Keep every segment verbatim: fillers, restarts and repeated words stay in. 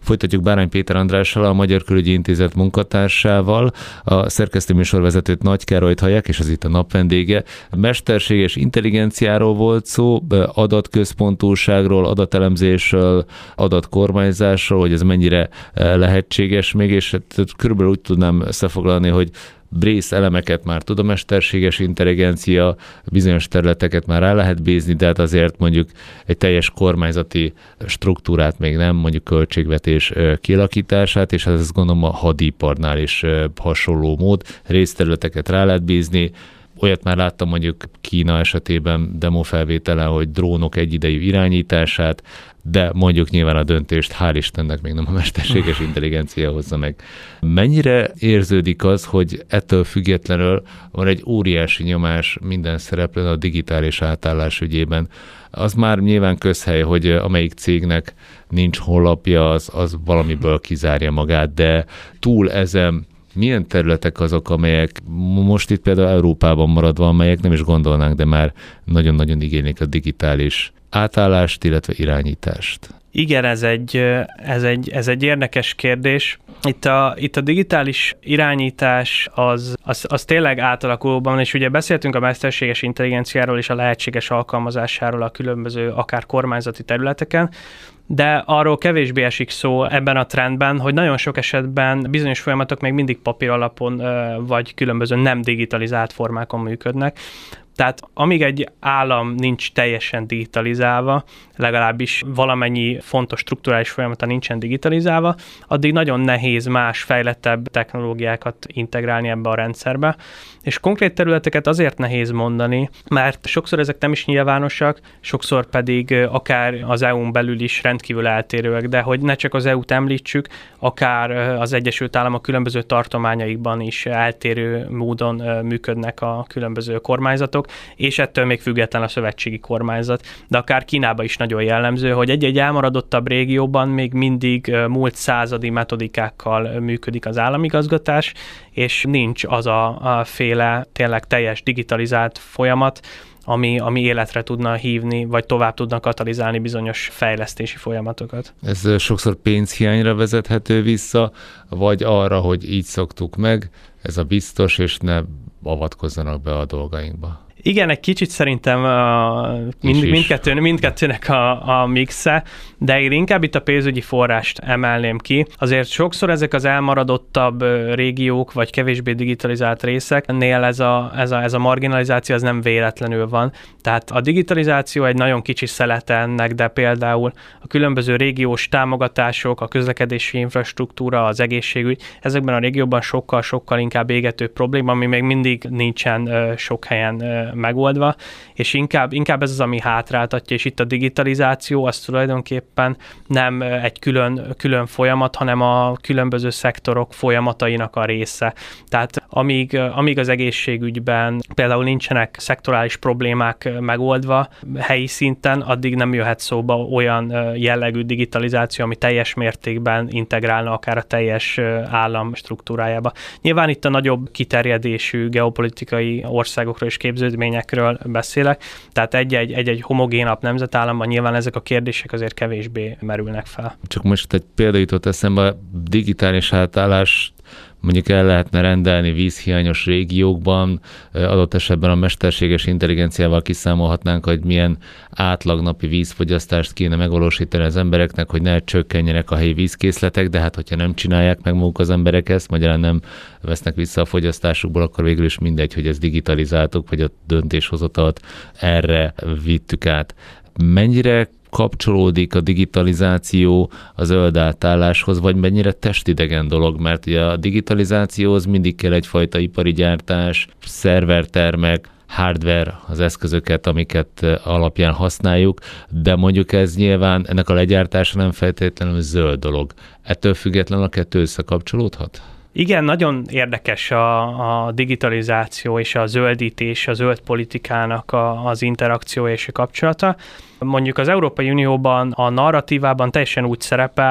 Folytatjuk Bárány Péter Andrással, a Magyar Külügyi Intézet munkatársával. A szerkesztő műsorvezetőt Nagy Károlyt hallják, és az itt a nap vendége. Mesterséges intelligenciáról volt szó, adatközpontúságról, adatelemzésről, adatkormányzásról, hogy ez mennyire lehetséges még, és körülbelül úgy tudnám összefoglalni, hogy rész elemeket már tud a mesterséges intelligencia, bizonyos területeket már rá lehet bízni, de hát azért mondjuk egy teljes kormányzati struktúrát még nem, mondjuk költségvetés kialakítását, és ez gondolom a hadiparnál is hasonló mód, részterületeket rá lehet bízni. Olyat már láttam mondjuk Kína esetében demofelvételen, hogy drónok egyidejű irányítását, de mondjuk nyilván a döntést hál' Istennek még nem a mesterséges intelligencia hozza meg. Mennyire érződik az, hogy ettől függetlenül van egy óriási nyomás minden szereplőn a digitális átállás ügyében? Az már nyilván közhely, hogy amelyik cégnek nincs honlapja, az, az valamiből kizárja magát, de túl ezen milyen területek azok, amelyek most itt például Európában maradva, amelyek nem is gondolnánk, de már nagyon-nagyon igénylik a digitális átállást, illetve irányítást? Igen, ez egy, ez egy, ez egy érdekes kérdés. Itt a, itt a digitális irányítás az, az, az tényleg átalakulóban, és ugye beszéltünk a mesterséges intelligenciáról és a lehetséges alkalmazásáról a különböző akár kormányzati területeken, de arról kevésbé esik szó ebben a trendben, hogy nagyon sok esetben bizonyos folyamatok még mindig papír alapon vagy különböző nem digitalizált formákon működnek. Tehát amíg egy állam nincs teljesen digitalizálva, legalábbis valamennyi fontos strukturális folyamata nincsen digitalizálva, addig nagyon nehéz más fejlettebb technológiákat integrálni ebbe a rendszerbe. És konkrét területeket azért nehéz mondani, mert sokszor ezek nem is nyilvánosak, sokszor pedig akár az é u-n belül is rendkívül eltérőek, de hogy ne csak az é u-t említsük, akár az Egyesült Államok különböző tartományaikban is eltérő módon működnek a különböző kormányzatok, és ettől még független a szövetségi kormányzat. De akár Kínában is nagyon jellemző, hogy egy-egy elmaradottabb régióban még mindig múlt századi metodikákkal működik az államigazgatás, és nincs az a, a féle tényleg teljes digitalizált folyamat, ami, ami életre tudna hívni, vagy tovább tudna katalizálni bizonyos fejlesztési folyamatokat. Ez sokszor pénzhiányra vezethető vissza, vagy arra, hogy így szoktuk meg, ez a biztos, és ne avatkozzanak be a dolgainkba. Igen, egy kicsit szerintem a, mind, mindkettő, mindkettőnek a, a mixe, de én inkább itt a pénzügyi forrást emelném ki. Azért sokszor ezek az elmaradottabb régiók, vagy kevésbé digitalizált részeknél ez a, ez a, ez a marginalizáció az nem véletlenül van. Tehát a digitalizáció egy nagyon kicsi szelete ennek, de például a különböző régiós támogatások, a közlekedési infrastruktúra, az egészségügy, ezekben a régióban sokkal-sokkal inkább égető probléma, ami még mindig nincsen sok helyen megoldva, és inkább, inkább ez az, ami hátráltatja, és itt a digitalizáció az tulajdonképpen nem egy külön, külön folyamat, hanem a különböző szektorok folyamatainak a része. Tehát amíg, amíg az egészségügyben például nincsenek szektorális problémák megoldva helyi szinten, addig nem jöhet szóba olyan jellegű digitalizáció, ami teljes mértékben integrálna akár a teljes állam struktúrájába. Nyilván itt a nagyobb kiterjedésű geopolitikai országokról és képződményekről beszélek, tehát egy-egy, egy-egy homogénabb nemzetállamban nyilván ezek a kérdések azért kevésbé merülnek fel. Csak most egy példa jutott eszembe, a digitális átállás mondjuk el lehetne rendelni vízhiányos régiókban, adott esetben a mesterséges intelligenciával kiszámolhatnánk, hogy milyen átlagnapi vízfogyasztást kéne megvalósítani az embereknek, hogy ne csökkenjenek a helyi vízkészletek, de hát hogyha nem csinálják meg maguk az emberek ezt, magyarán nem vesznek vissza a fogyasztásukból, akkor végül is mindegy, hogy ezt digitalizáltuk, vagy a döntéshozatalt erre vittük át. Mennyire kapcsolódik a digitalizáció a zöld átálláshoz, vagy mennyire testidegen dolog, mert ugye a digitalizációhoz mindig kell egyfajta ipari gyártás, szervertermek, hardware, az eszközöket, amiket alapján használjuk, de mondjuk ez nyilván ennek a legyártása nem feltétlenül zöld dolog. Ettől függetlenül a kettő összekapcsolódhat? Igen, nagyon érdekes a, a digitalizáció és a zöldítés, a zöld politikának a, az interakció és a kapcsolata. Mondjuk az Európai Unióban a narratívában teljesen úgy szerepel,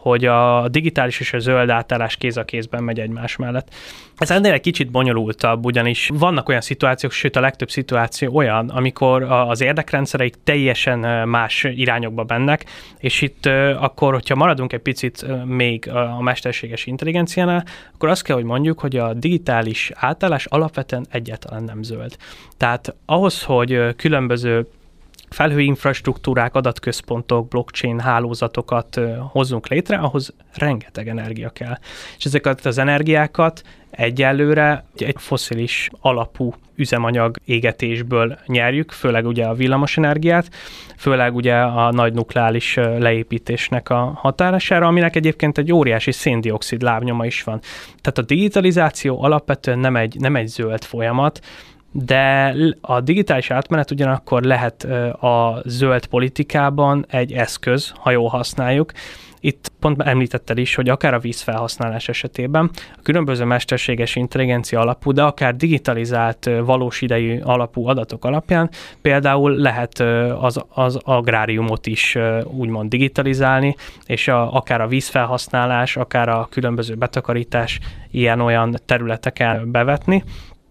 hogy a digitális és a zöld átállás kéz a kézben megy egymás mellett. Ez ennél egy kicsit bonyolultabb, ugyanis vannak olyan szituációk, sőt a legtöbb szituáció olyan, amikor az érdekrendszereik teljesen más irányokba mennek, és itt akkor, hogyha maradunk egy picit még a mesterséges intelligenciánál, akkor azt kell, hogy mondjuk, hogy a digitális átállás alapvetően egyáltalán nem zöld. Tehát ahhoz, hogy különböző felhőinfrastruktúrák, adatközpontok, blockchain hálózatokat hozzunk létre, ahhoz rengeteg energia kell. És ezeket az energiákat egyelőre egy fosszilis alapú üzemanyag égetésből nyerjük, főleg ugye a villamosenergiát, főleg ugye a nagy nukleáris leépítésnek a hatására, aminek egyébként egy óriási széndioxid lábnyoma is van. Tehát a digitalizáció alapvetően nem egy, nem egy zöld folyamat, de a digitális átmenet ugyanakkor lehet a zöld politikában egy eszköz, ha jól használjuk. Itt pont említetted is, hogy akár a vízfelhasználás esetében a különböző mesterséges intelligencia alapú, de akár digitalizált valós idejű alapú adatok alapján például lehet az, az agráriumot is úgymond digitalizálni, és a, akár a vízfelhasználás, akár a különböző betakarítás ilyen-olyan területeken bevetni.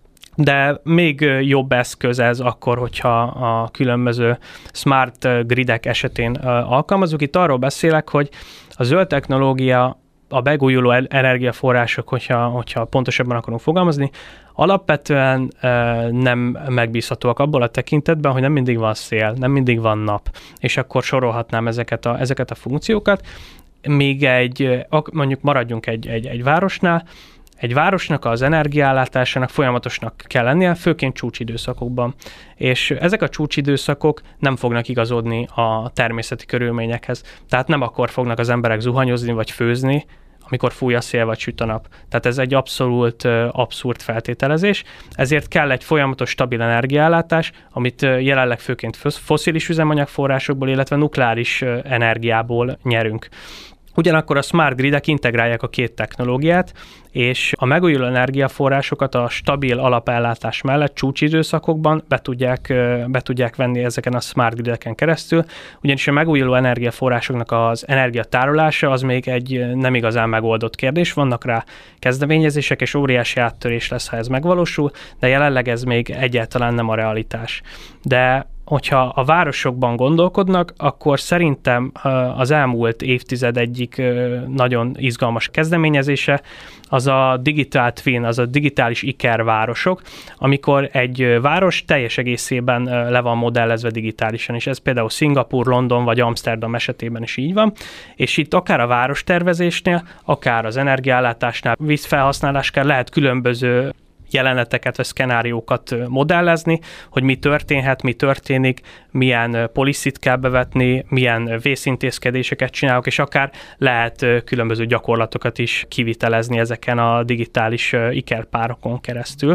De még jobb eszköz ez akkor, hogyha a különböző smart gridek esetén alkalmazunk. Itt arról beszélek, hogy a zöld technológia, a megújuló energiaforrások, hogyha, hogyha pontosabban akarunk fogalmazni, alapvetően nem megbízhatóak abból a tekintetben, hogy nem mindig van szél, nem mindig van nap, és akkor sorolhatnám ezeket a, ezeket a funkciókat. Még egy, mondjuk maradjunk egy, egy, egy városnál, Egy városnak az energiállátásának folyamatosnak kell lennie, főként csúcsidőszakokban. És ezek a csúcsidőszakok nem fognak igazodni a természeti körülményekhez. Tehát nem akkor fognak az emberek zuhanyozni vagy főzni, amikor fúj a szél vagy süt a nap. Tehát ez egy abszolút abszurd feltételezés. Ezért kell egy folyamatos stabil energiaellátás, amit jelenleg főként fosszilis üzemanyagforrásokból, illetve nukleáris energiából nyerünk. Ugyanakkor a smart gridek integrálják a két technológiát, és a megújuló energiaforrásokat a stabil alapellátás mellett csúcsidőszakokban be tudják, be tudják venni ezeken a smart grideken keresztül, ugyanis a megújuló energiaforrásoknak az energiatárolása az még egy nem igazán megoldott kérdés. Vannak rá kezdeményezések, és óriási áttörés lesz, ha ez megvalósul, de jelenleg ez még egyáltalán nem a realitás. De hogyha a városokban gondolkodnak, akkor szerintem az elmúlt évtized egyik nagyon izgalmas kezdeményezése az a digital twin, az a digitális ikervárosok, amikor egy város teljes egészében le van modellezve digitálisan, és ez például Szingapúr, London vagy Amsterdam esetében is így van, és itt akár a várostervezésnél, akár az energiaellátásnál, vízfelhasználásnál lehet különböző jeleneteket vagy szkenáriókat modellezni, hogy mi történhet, mi történik, milyen policyt kell bevetni, milyen vészintézkedéseket csinálok, és akár lehet különböző gyakorlatokat is kivitelezni ezeken a digitális ikerpárokon keresztül,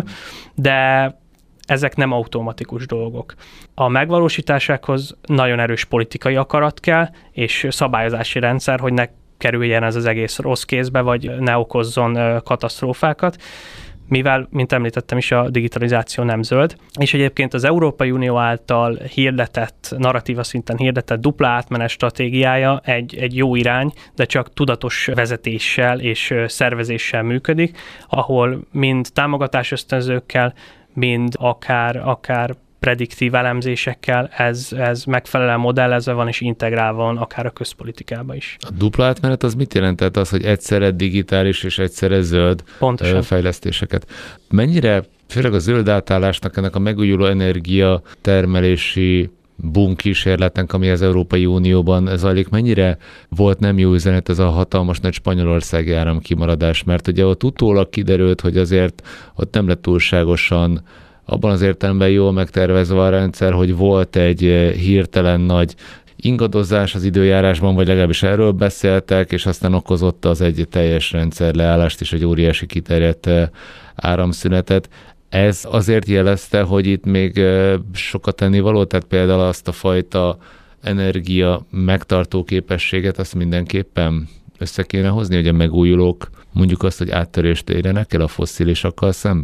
de ezek nem automatikus dolgok. A megvalósításához nagyon erős politikai akarat kell, és szabályozási rendszer, hogy ne kerüljen ez az egész rossz kézbe, vagy ne okozzon katasztrófákat, mivel, mint említettem is, a digitalizáció nem zöld, és egyébként az Európai Unió által hirdetett, narratíva szinten hirdetett dupla átmenet stratégiája egy, egy jó irány, de csak tudatos vezetéssel és szervezéssel működik, ahol mind támogatás ösztönzőkkel, mind akár, akár prediktív elemzésekkel ez, ez megfelelően modellezve van és integrálva van akár a közpolitikába is. A dupla átmenet az mit jelent? Tehát az, hogy egyszerre digitális és egyszerre zöld Pontosan. fejlesztéseket. Mennyire, főleg a zöld átállásnak, ennek a megújuló energia termelési boom kísérletnek, ami az Európai Unióban zajlik, mennyire volt nem jó üzenet ez a hatalmas nagy spanyolországi áramkimaradás? Mert ugye ott utólag kiderült, hogy azért ott nem lett túlságosan abban az értelemben jól megtervezve a rendszer, hogy volt egy hirtelen nagy ingadozás az időjárásban, vagy legalábbis erről beszéltek, és aztán okozott az egy teljes rendszer leállást és egy óriási kiterjedt áramszünetet. Ez azért jelezte, hogy itt még sokat tennivaló, tehát például azt a fajta energia megtartó képességet, azt mindenképpen össze kéne hozni, hogy a megújulók mondjuk azt, hogy áttörést érjenek el a fosszilisakkal szemben?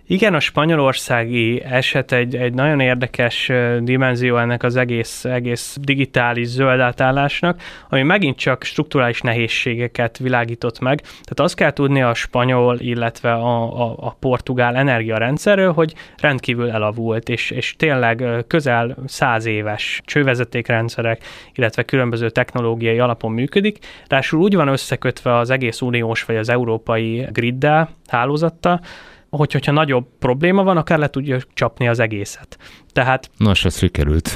Igen, a spanyolországi eset egy, egy nagyon érdekes dimenzió ennek az egész, egész digitális zöld átállásnak, ami megint csak strukturális nehézségeket világított meg. Tehát azt kell tudni a spanyol, illetve a, a, a portugál energiarendszerről, hogy rendkívül elavult, és, és tényleg közel száz éves csővezetékrendszerek, illetve különböző technológiai alapon működik. Ráadásul úgy van összekötve az egész uniós vagy az európai griddel, hálózattal, hogy, hogyha nagyobb probléma van, akár le tudja csapni az egészet. Tehát... Nos, ez sikerült.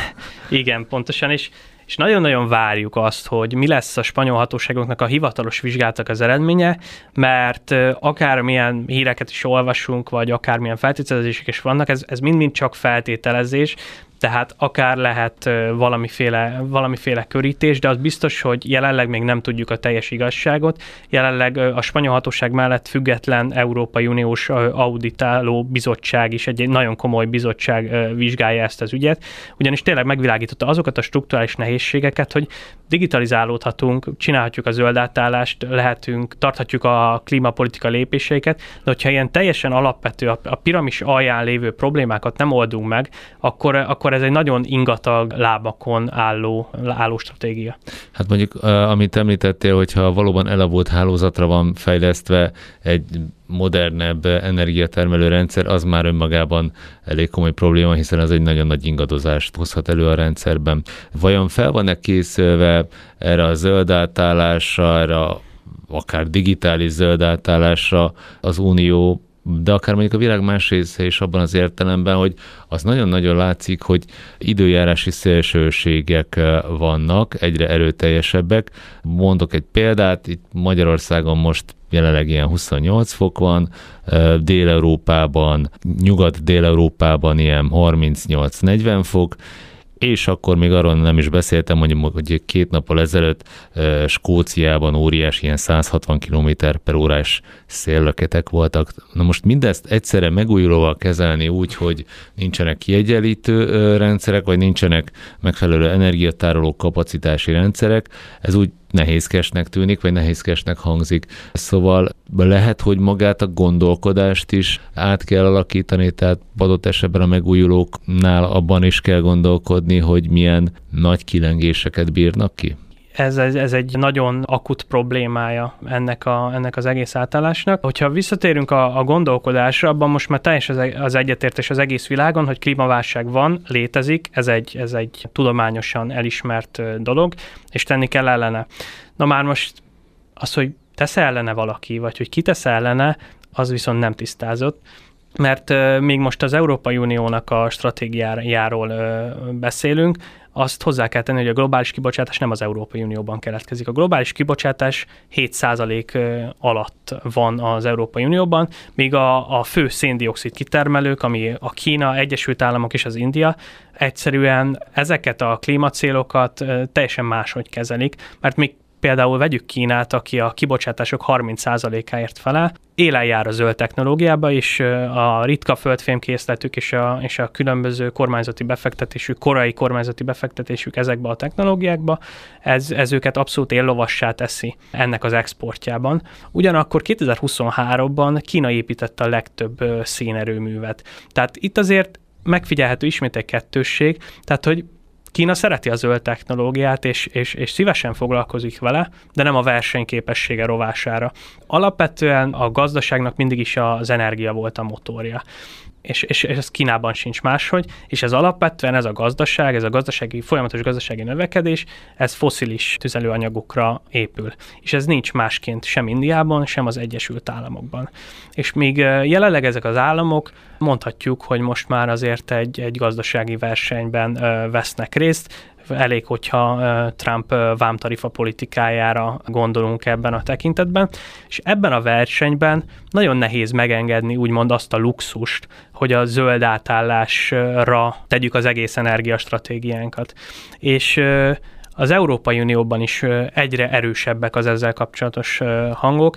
Igen, pontosan, és, és nagyon-nagyon várjuk azt, hogy mi lesz a spanyol hatóságoknak a hivatalos vizsgálatok az eredménye, mert akármilyen híreket is olvasunk, vagy akármilyen feltételezések is vannak, ez, ez mind-mind csak feltételezés, tehát akár lehet valamiféle, valamiféle körítés, de az biztos, hogy jelenleg még nem tudjuk a teljes igazságot. Jelenleg a spanyol hatóság mellett független Európai Uniós auditáló bizottság is, egy nagyon komoly bizottság vizsgálja ezt az ügyet, ugyanis tényleg megvilágította azokat a strukturális nehézségeket, hogy digitalizálódhatunk, csinálhatjuk a zöld átállást, lehetünk, tarthatjuk a klímapolitika lépéseiket, de hogyha ilyen teljesen alapvető, a piramis alján lévő problémákat nem oldunk meg, akkor, akkor ez egy nagyon ingatag lábakon álló, álló stratégia. Hát mondjuk, amit említettél, hogyha valóban elavult hálózatra van fejlesztve egy modernebb energiatermelő rendszer, az már önmagában elég komoly probléma, hiszen az egy nagyon nagy ingadozást hozhat elő a rendszerben. Vajon fel van-e készülve erre a zöld átállásra, erre a, akár digitális zöld átállásra az Unió, de akár mondjuk a világ más része is abban az értelemben, hogy az nagyon-nagyon látszik, hogy időjárási szélsőségek vannak, egyre erőteljesebbek. Mondok egy példát, itt Magyarországon most jelenleg ilyen huszonnyolc fok van, Dél-Európában, Nyugat-Dél-Európában ilyen harmincnyolc-negyven fok, és akkor még arról nem is beszéltem, mondjuk, hogy két nappal ezelőtt e, Skóciában óriási ilyen száz hatvan kilométer per órás széllöketek voltak. Na most mindezt egyszerre megújulóval kezelni úgy, hogy nincsenek kiegyenlítő e, rendszerek, vagy nincsenek megfelelő energiatároló kapacitási rendszerek, ez úgy nehézkesnek tűnik, vagy nehézkesnek hangzik. Szóval lehet, hogy magát a gondolkodást is át kell alakítani, tehát adott esetben a megújulóknál abban is kell gondolkodni, hogy milyen nagy kilengéseket bírnak ki? Ez, ez, ez egy nagyon akut problémája ennek, a, ennek az egész átállásnak. Hogyha visszatérünk a, a gondolkodásra, abban most már teljesen az, az egyetértés az egész világon, hogy klímaválság van, létezik, ez egy, ez egy tudományosan elismert dolog, és tenni kell ellene. Na már most az, hogy tesz ellene valaki, vagy hogy ki tesz ellene, az viszont nem tisztázott. Mert uh, még most az Európai Uniónak a stratégiájáról uh, beszélünk, azt hozzá kell tenni, hogy a globális kibocsátás nem az Európai Unióban keletkezik. A globális kibocsátás hét százalék alatt van az Európai Unióban, míg a, a fő széndioxid kitermelők, ami a Kína, Egyesült Államok és az India, egyszerűen ezeket a klímacélokat teljesen máshogy kezelik, mert még például vegyük Kínát, aki a kibocsátások harminc százalékáért felel, élen jár a zöld technológiába, és a ritka földfémkészletük és a, és a különböző kormányzati befektetésük, korai kormányzati befektetésük ezekbe a technológiákba, ez, ez őket abszolút éllovassá teszi ennek az exportjában. Ugyanakkor kétezer-huszonháromban Kína építette a legtöbb szénerőművet. Tehát itt azért megfigyelhető ismét egy kettősség, tehát hogy Kína szereti a zöld technológiát, és, és, és szívesen foglalkozik vele, de nem a versenyképessége rovására. Alapvetően a gazdaságnak mindig is az energia volt a motorja. És, és, és ez Kínában sincs máshogy, és ez alapvetően ez a gazdaság, ez a gazdasági, folyamatos gazdasági növekedés, ez fosszilis tüzelőanyagokra épül. És ez nincs másként sem Indiában, sem az Egyesült Államokban. És még jelenleg ezek az államok, mondhatjuk, hogy most már azért egy, egy gazdasági versenyben vesznek részt, elég, hogyha Trump vámtarifa politikájára gondolunk ebben a tekintetben, és ebben a versenyben nagyon nehéz megengedni úgymond azt a luxust, hogy a zöld átállásra tegyük az egész energiastratégiánkat. És az Európai Unióban is egyre erősebbek az ezzel kapcsolatos hangok.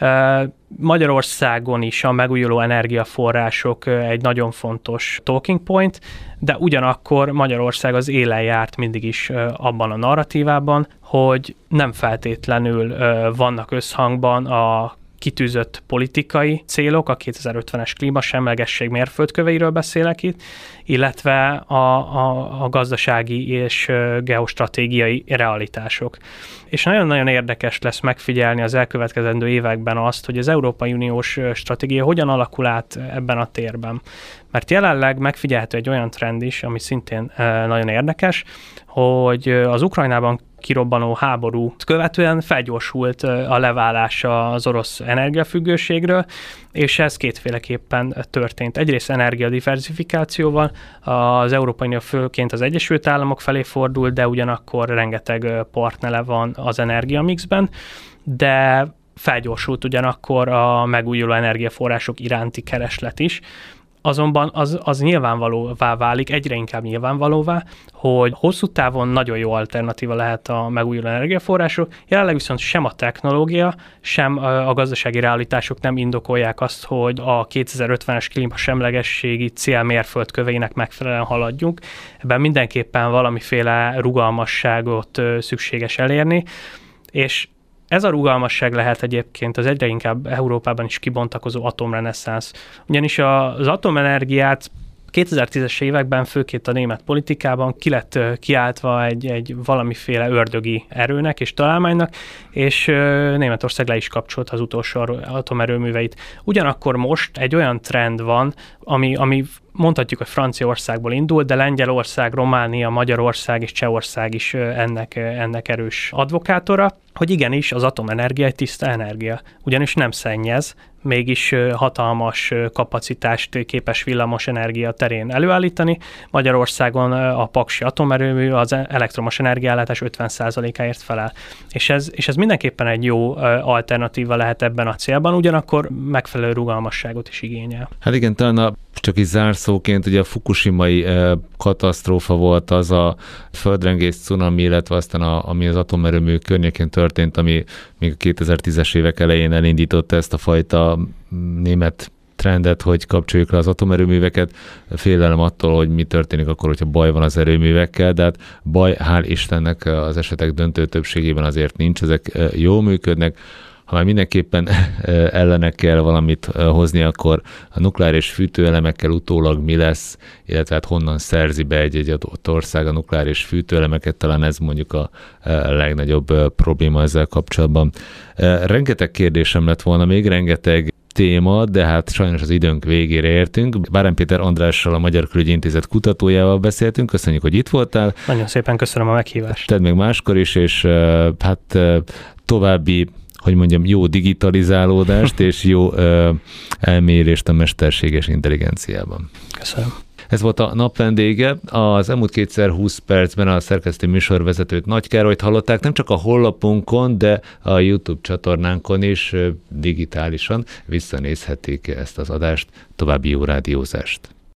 Magyarországon is a megújuló energiaforrások egy nagyon fontos talking point, de ugyanakkor Magyarország az élen járt mindig is abban a narratívában, hogy nem feltétlenül vannak összhangban a kitűzött politikai célok, a kétezer-ötvenes klímasemlegesség mérföldköveiről beszélek itt, illetve a, a, a gazdasági és geostratégiai realitások. És nagyon-nagyon érdekes lesz megfigyelni az elkövetkezendő években azt, hogy az Európai Uniós stratégia hogyan alakul át ebben a térben. Mert jelenleg megfigyelhető egy olyan trend is, ami szintén nagyon érdekes, hogy az Ukrajnában kirobbanó háború követően felgyorsult a leválása az orosz energiafüggőségről, és ez kétféleképpen történt. Egyrészt energiadiverzifikációval, az Európai Unió főként az Egyesült Államok felé fordult, de ugyanakkor rengeteg partnere van az energiamixben, de felgyorsult ugyanakkor a megújuló energiaforrások iránti kereslet is. Azonban az, az nyilvánvalóvá válik, egyre inkább nyilvánvalóvá, hogy hosszú távon nagyon jó alternatíva lehet a megújuló energiaforrások, jelenleg viszont sem a technológia, sem a gazdasági realitások nem indokolják azt, hogy a kétezer-ötvenes klímasemlegességi cél mérföldköveinek megfelelően haladjunk. Ebben mindenképpen valamiféle rugalmasságot szükséges elérni, és ez a rugalmasság lehet egyébként az egyre inkább Európában is kibontakozó atomreneszánsz. Ugyanis az atomenergiát kétezer-tízes években főként a német politikában ki lett kiáltva egy, egy valamiféle ördögi erőnek és találmánynak, és Németország le is kapcsolt az utolsó atomerőműveit. Ugyanakkor most egy olyan trend van, ami, ami mondhatjuk, hogy Franciaországból indult, de Lengyelország, Románia, Magyarország és Csehország is ennek, ennek erős advokátora, hogy igenis az atomenergia egy tiszta energia, ugyanis nem szennyez, mégis hatalmas kapacitást képes villamos energia terén előállítani. Magyarországon a paksi atomerőmű az elektromos energiállátás ötven százalékáért felel. És ez, és ez mindenképpen egy jó alternatíva lehet ebben a célban, ugyanakkor megfelelő rugalmasságot is igényel. Hát igen, talán a, csak is zárszóként, ugye a fukushimai katasztrófa volt az a földrengés, cunami, illetve aztán a, ami az atomerőmű környékén történt, ami még a kétezer-tízes évek elején elindította ezt a fajta német trendet, hogy kapcsoljuk le az atomerőműveket. Félelem attól, hogy mi történik akkor, hogyha baj van az erőművekkel, de hát baj, hál' Istennek az esetek döntő többségében azért nincs, ezek jól működnek. Ha már mindenképpen ellene kell valamit hozni, akkor a nukleáris fűtőelemekkel utólag mi lesz, illetve hát honnan szerzi be egy-egy adott ország a nukleáris fűtőelemeket, talán ez mondjuk a legnagyobb probléma ezzel kapcsolatban. Rengeteg kérdésem lett volna még, rengeteg téma, de hát sajnos az időnk végére értünk. Bárány Péter Andrással, a Magyar Külügyi Intézet kutatójával beszéltünk. Köszönjük, hogy itt voltál. Nagyon szépen köszönöm a meghívást. Tedd még máskor is, és hát további, hogy mondjam, jó digitalizálódást és jó ö, elmérést a mesterséges intelligenciában. Köszönöm. Ez volt a nap vendége. Az elmúlt kétszer húsz percben a szerkesztő műsorvezetőt, Nagy Károlyt hallották, nem csak a honlapunkon, de a YouTube csatornánkon is digitálisan visszanézhetik ezt az adást. További jó rádiózást!